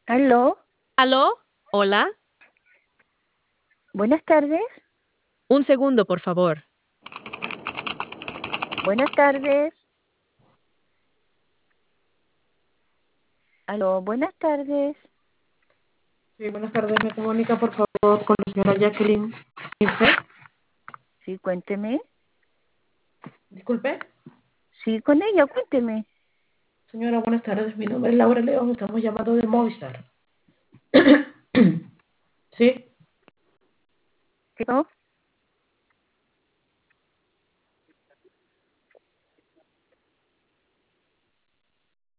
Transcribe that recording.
Aló, ¿Aló? ¿Hola? buenas tardes, Un segundo, por favor. buenas tardes, aló, buenas tardes. Sí, buenas tardes. Me comunica, por favor, con la señora Jacqueline Quince. Sí, cuénteme. Disculpe. Sí, con ella, cuénteme. Señora, buenas tardes. Mi nombre es Laura León. Estamos llamando de Movistar. ¿Sí? ¿Qué no?